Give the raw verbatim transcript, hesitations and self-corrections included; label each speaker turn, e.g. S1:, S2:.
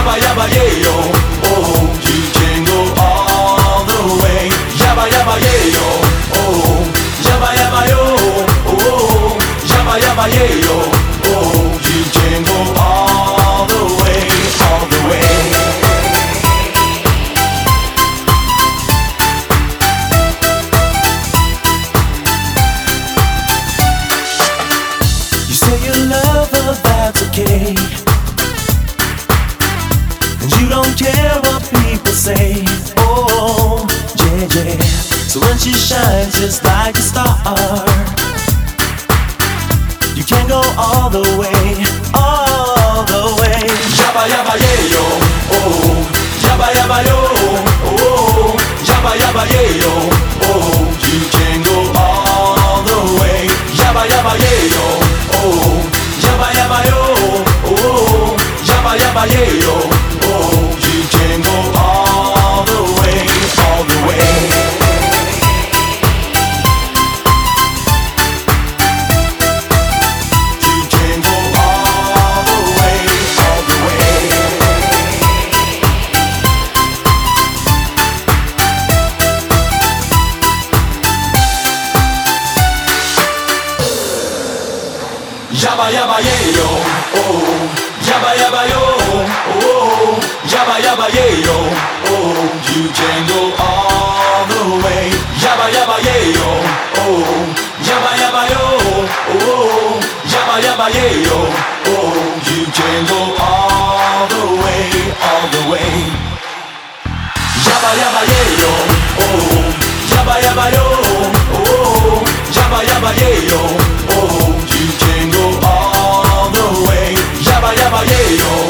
S1: Yabba yabba yayo, oh, you can go all the way. Yabba yabba yayo, oh, yabba yabba yo, oh, yabba yabba yayo, oh, you can go all the way, all the way. You say you love her, that's okay. You don't care what people say, oh, yeah, yeah. So when she shines just like a star, you can go all the way, all the way. Yabba yabba yayo, oh, yabba yabba yo, oh, yabba yabba yayo, oh, you can go all the way. Yabba yabba yayo, oh, yabba yabba yo, oh, yabba yabba yayo. Yabba yabba yayo, oh, yabba yabba yo, oh, yabba yabba yayo, oh, you can go all the way. Yabba yabba yayo, oh, yabba yabba yo, oh, yabba yabba yayo, oh, you can go all the way, all the way. Yabba yabba yayo, oh, yabba yabba yo, oh, yabba yabba yayo, oh, you can go all the way. Yabba yabba yayo.